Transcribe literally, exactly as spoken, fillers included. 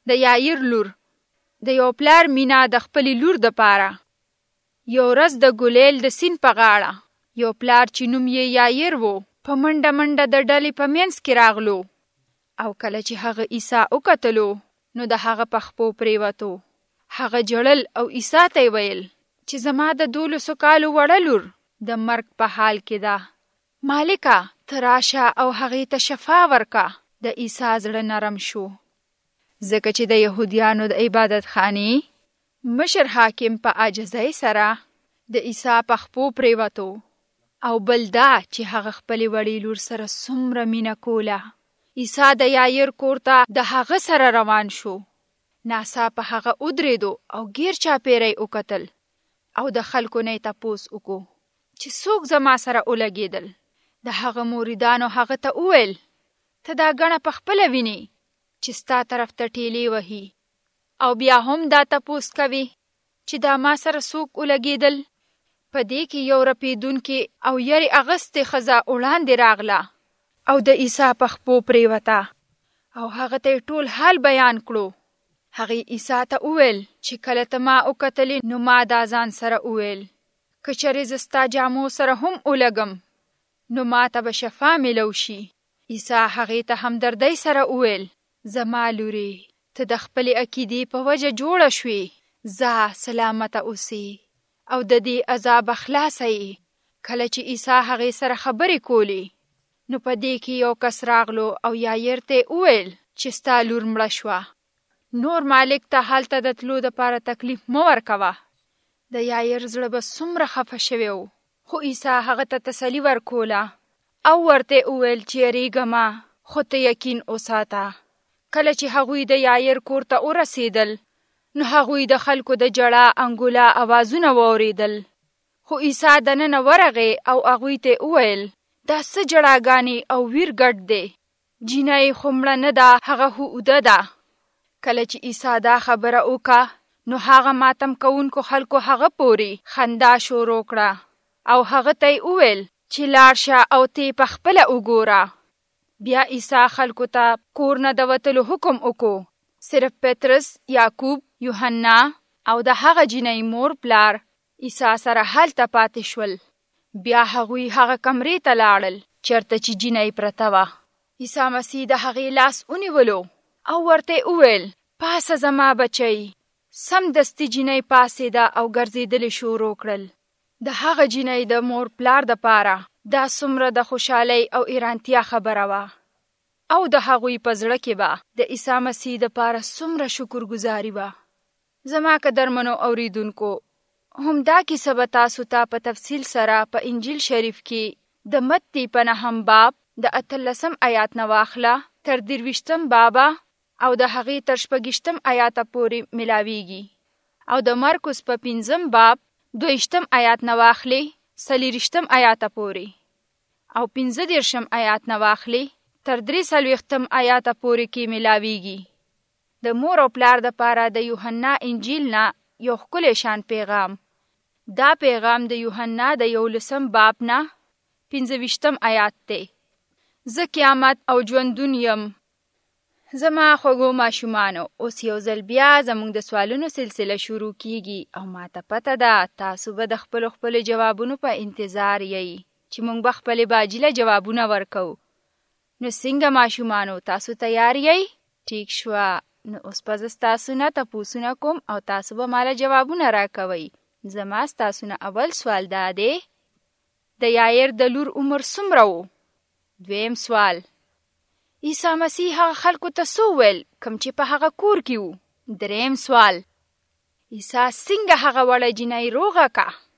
د یایر لور. د یو پلار مینا د خپلې لور د پاره. یو ورځ د ګلیل د سیند په غاړه یو پلار چې نوم یې یایر و په منډه منډه د ډلې په منځ کې راغلو، او کله چې هغه عیسی وکتلو نو د هغه په خپو پریوتو. هغه جړل او عیسی ته ویل چې زما د دولسو کالو وړه لور د مرګ په حال کې ده. مالکه ته راشه او هغې ته شفا ورکه. د عیسی زړه نرم شو، ځکه چې د یهودیانو د عبادت خانې مشر حاکم په عاجزۍ سره د عیسی په خپو پریوتو، او بل دا چې هغه خپلې وړې لور سره څومره مینه کوله. عیسی د یایر کور ته د هغه سره روان شو. ناڅاپه هغه ودرېدو او غیر چاپیری وکتل او د خلکو نه یې تپوس وکړو چې څوک زما سره ولګېدل. د هغه موریدانو هغه ته وویل ته دا ګڼه پخپله وینې چې ستا طرف ته ټیلې وهي، او بیا هم دا تپوس کوي چې دا ما سره څوک ولګېدل. په دې کې یو رپېدونکې او یرې اغستې ښځه وړاندې راغله او د عیسی په خپو پریوته، او هغه ته یې ټول حال بیان کړو. هغې عیسی ته وویل چې کله ته ما وکتلې نو ما دا ځان سره وویل که چېرې زه ستا جامو سره هم ولګم نو ما ته به شفا میلو شي. عیسی هغې ته همدردۍ سره وویل زما لورې ته د خپلې عقیدې په وجه جوړه شوې، ځه سلامته اوسې او د دې عذابه خلاصه یې. کله چې عیسی هغې سره خبرې کولې نو په دې کې یو کس راغلو او یایر ته وویل چې ستا لور مړه شوه، نور مالک ته هلته د تلو دپاره تکلیف مه ورکوه. د یایر زړه به څومره خفه شوی و، خو عیسی هغه ته تسلي ورکوله او ورته وویل چې یریږه مه، خو ته یقین وساته. کله چې هغوی د یایر کور ته ورسېدل نو هغوی د خلکو د ژړا انګولا اوازونه واورېدل، خو عیسی دننه ورغی او هغوی ته وویل دا څه ژړاګانې او ویر ګډ دی، جینۍ خو مړه نه ده، هغه خو اوده ده. کله چې عیسی دا خبره وکړه نو هغه ماتم کوونکو خلکو هغه پورې خندا شروع کړه او هغه ته یې وویل چې لاړ شه او ته یې پخپله وګوره. بیا عیسی خلکو ته کور نه د وتلو حکم وکړو. صرف پطرس، یعقوب، یوحنا او د هغه جینۍ مور پلار عیسی سره هلته پاتې شول. بیا هغوی هغه کمرې ته لاړل چېرته چې جینۍ پرته وه. عیسی مسیح د هغې لاس ونیولو او ورته وویل پاسه زما بچی. سمدستي جینۍ پاڅېده او ګرځېدلې شروع کړل. د هغه جینۍ د مور پلار دپاره دا څومره د خوشحالۍ او ایرانتیا خبره وه، او د هغوی په زړه کې به د عیسی مسیح دپاره څومره شکرګزاري وه. زما قدرمنو اوریدونکو، همدا کیسه به تاسو ته په تفصیل سره په انجیل شریف کې د متی په نهم باب د اتلسم آیات نه واخله تر درویشتم بابه او د هغې تر شپږیشتم آیاته پورې ملاویږي، او د مرکز په پنځم باب دویشتم آیات نه واخلې څلېرویشتم آیاته پورې، او پنځه دېرشم آیات نه واخلې تر درې څلوېښتم آیاته پورې کې ملاویږي. د مور او پلار دپاره د یوحنا انجیل نه یو ښکلی شان پیغام. دا پیغام د یوحنا د یولسم باب نه پنځه ویشتم آیات دی. زه قیامت او ژوندون یم. زما خوږو ماشومانو، اوس یو ځل بیا زموږ د سوالونو سلسله شروع کیږي او ماته پته ده تاسو به د خپلو خپلو جوابونو په انتظار یئ چې موږ به خپلې باجي له جوابونه ورکوو. نو څنګه ماشومانو، تاسو تیار یئ؟ ټیک شوه. نو اوس به زه ستاسو نه تپوسونه کوم او تاسو به ماله جوابونه راکوئ. زما ستاسو نه اول سوال دا دی، د یایر د لور عمر څومره و؟ دویم سوال، عیسی مسیح هغه خلکو ته څه وویل کوم چې په هغه کور کې و؟ دریم سوال، عیسی څنګه هغه وړه جینۍ روغه که؟